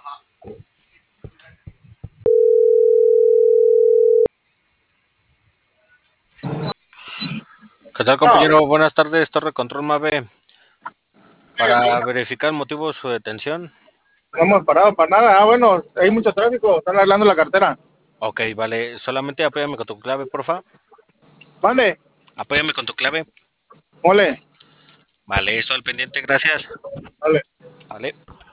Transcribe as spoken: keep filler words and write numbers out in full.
¿Qué tal, No, compañero? Buenas tardes, Torre Control Mave. Para no verificar el motivo de su detención. hemos parado para nada. Ah, bueno, hay mucho tráfico, están arreglando la cartera. Ok, vale. Solamente apóyame con tu clave, porfa. Mande, Apóyame con tu clave. mole, Vale, esto al pendiente, gracias. vale. Vale.